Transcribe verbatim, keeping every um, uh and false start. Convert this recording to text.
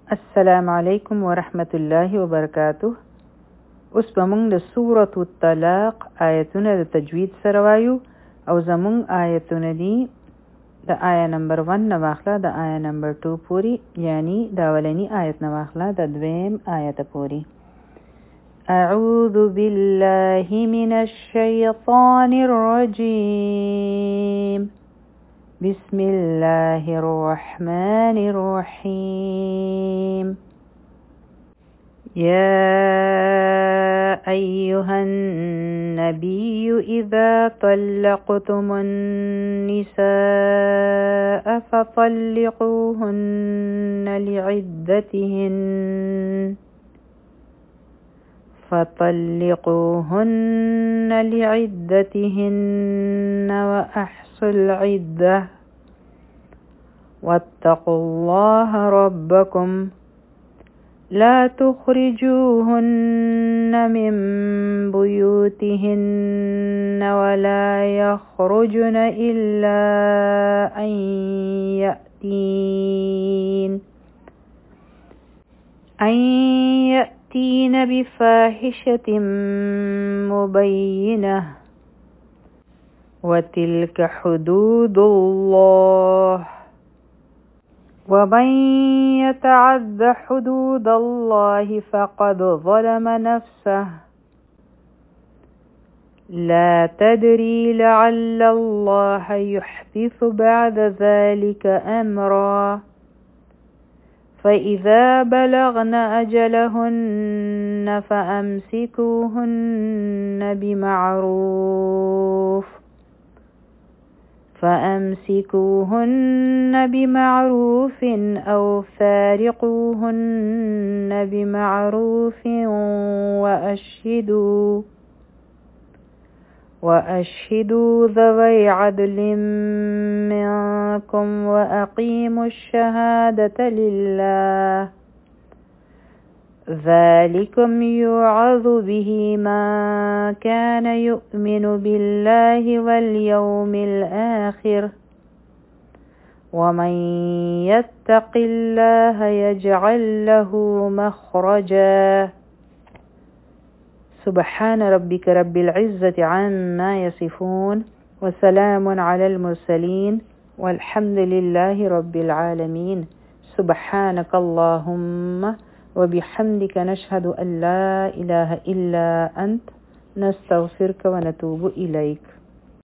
अस्सलामु अलैकुम वरहमतुल्लाहि वबरकातुह. اوس به موږ د سورة الطلاق آیتونه د تجوید سره وایو او زموږ آیتونه دي د آیه نمبر ون نه واخله د آیه نمبر ټو پورې، یعنی د اولنی آیت نه واخله د دویم آیت پورې. اعوذ بالله من الشیطان الرجیم بسم الله الرحمن الرحیم. يا أيها النبي إذا طلقتم النساء فطلقوهن لعدتهن فطلقوهن لعدتهن وأحصوا العدة واتقوا الله ربكم لا تخرجوهن من بيوتهن ولا يخرجن إلا أن يأتين أن يأتين بفاحشة مبينة وتلك حدود الله ومن يتعد حدود الله فقد ظلم نفسه لا تدري لعل الله يحدث بعد ذلك أمرا فإذا بلغن أجلهن فأمسكوهن بمعروف فأمسكوهن بمعروف أو فارقوهن بمعروف وأشهدوا وأشهدوا ذوي عدل منكم وأقيموا الشهادة لله ذلكم يوعظ به من كان يؤمن بالله واليوم الآخر ومن يتق الله يجعل له مخرجا. سبحان ربك رب العزة عما يصفون وسلام على المرسلين والحمد لله رب العالمين. سبحانك اللهم وبحمدك نشهد أن لا إله إلا أنت نستغفرك ونتوب إليك.